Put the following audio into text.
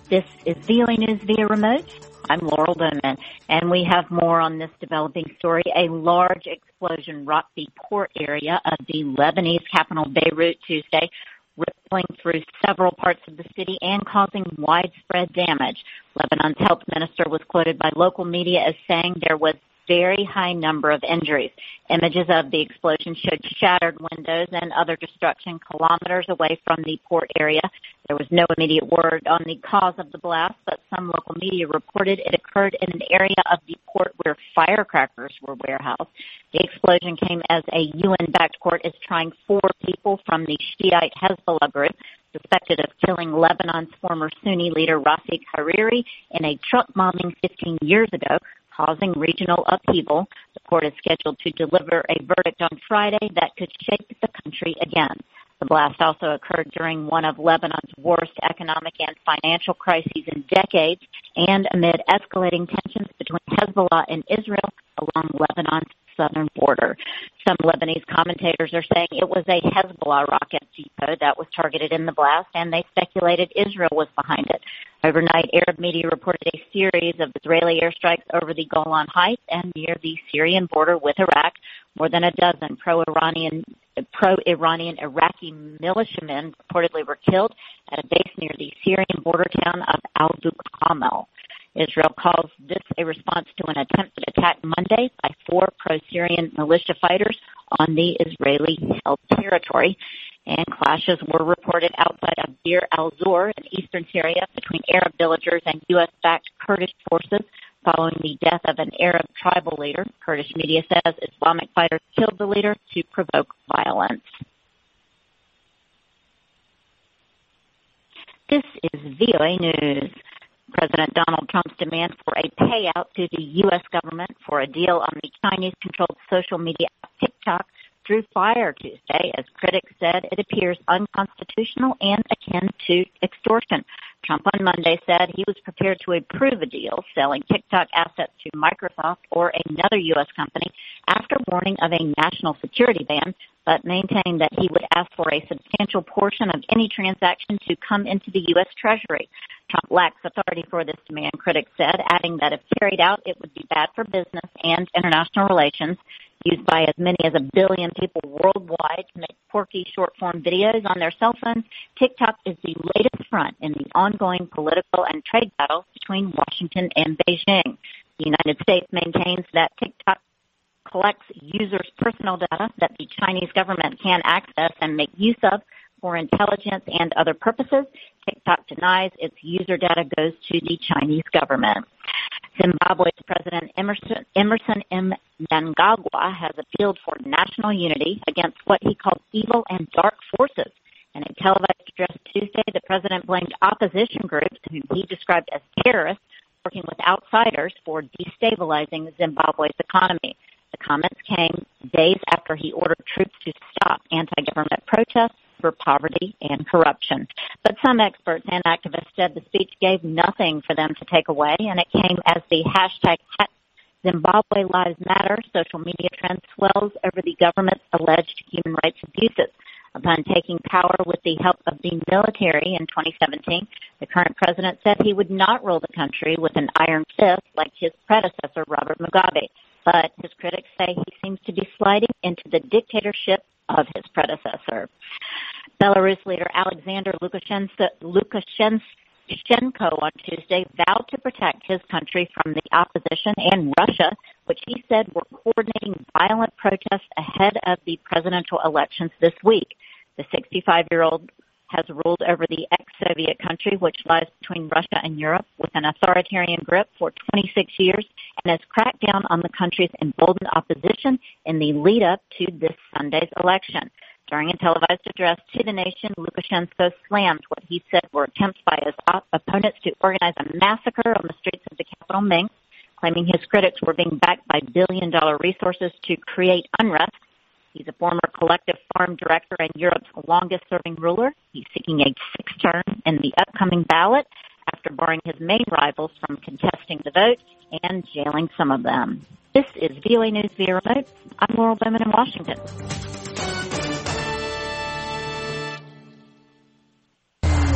This is VOA News via remote. I'm Laurel Bowman, and we have more on this developing story. A large explosion rocked the port area of the Lebanese capital Beirut Tuesday, rippling through several parts of the city and causing widespread damage. Lebanon's health minister was quoted by local media as saying there was very high number of injuries. Images of the explosion showed shattered windows and other destruction kilometers away from the port area. There was no immediate word on the cause of the blast, but some local media reported it occurred in an area of the port where firecrackers were warehoused. The explosion came as a UN-backed court is trying 4 people from the Shiite Hezbollah group suspected of killing Lebanon's former Sunni leader Rafik Hariri in a truck bombing 15 years ago, causing regional upheaval. The court is scheduled to deliver a verdict on Friday that could shake the country again. The blast also occurred during one of Lebanon's worst economic and financial crises in decades and amid escalating tensions between Hezbollah and Israel along Lebanon's southern border. Some Lebanese commentators are saying it was a Hezbollah rocket depot that was targeted in the blast, and they speculated Israel was behind it. Overnight, Arab media reported a series of Israeli airstrikes over the Golan Heights and near the Syrian border with Iraq. More than a dozen pro-Iranian Iraqi militiamen reportedly were killed at a base near the Syrian border town of Al-Buqamal. Israel calls this a response to an attempted attack Monday by 4 pro-Syrian militia fighters on the Israeli-held territory. And clashes were reported outside of Bir al-Zur in eastern Syria between Arab villagers and U.S.-backed Kurdish forces following the death of an Arab tribal leader. Kurdish media says Islamic fighters killed the leader to provoke violence. This is VOA News. President Donald Trump's demand for a payout to the U.S. government for a deal on the Chinese-controlled social media app TikTok drew fire Tuesday as critics said it appears unconstitutional and akin to extortion. Trump on Monday said he was prepared to approve a deal selling TikTok assets to Microsoft or another U.S. company after warning of a national security ban, but maintained that he would ask for a substantial portion of any transaction to come into the U.S. Treasury. Trump lacks authority for this demand, critics said, adding that if carried out, it would be bad for business and international relations. Used by as many as 1 billion people worldwide to make quirky short-form videos on their cell phones, TikTok is the latest front in the ongoing political and trade battle between Washington and Beijing. The United States maintains that TikTok collects users' personal data that the Chinese government can access and make use of for intelligence and other purposes. TikTok denies its user data goes to the Chinese government. Zimbabwe's President Emerson Mnangagwa has appealed for national unity against what he called evil and dark forces. In a televised address Tuesday, the president blamed opposition groups, whom he described as terrorists, working with outsiders for destabilizing Zimbabwe's economy. The comments came days after he ordered troops to stop anti-government protests for poverty and corruption. But some experts and activists said the speech gave nothing for them to take away, and it came as the hashtag Zimbabwe Lives Matter social media trend swells over the government's alleged human rights abuses. Upon taking power with the help of the military in 2017, the current president said he would not rule the country with an iron fist like his predecessor, Robert Mugabe. But his critics say he seems to be sliding into the dictatorship of his predecessor. Belarus leader Alexander Lukashenko on Tuesday vowed to protect his country from the opposition and Russia, which he said were coordinating violent protests ahead of the presidential elections this week. The 65-year-old has ruled over the ex-Soviet country, which lies between Russia and Europe, with an authoritarian grip for 26 years, and has cracked down on the country's emboldened opposition in the lead-up to this Sunday's election. During a televised address to the nation, Lukashenko slammed what he said were attempts by his opponents to organize a massacre on the streets of the capital, Minsk, claiming his critics were being backed by billion-dollar resources to create unrest. He's a former collective farm director and Europe's longest-serving ruler. He's seeking a 6th term in the upcoming ballot after barring his main rivals from contesting the vote and jailing some of them. This is VOA News via remote. I'm Laurel Bowman in Washington.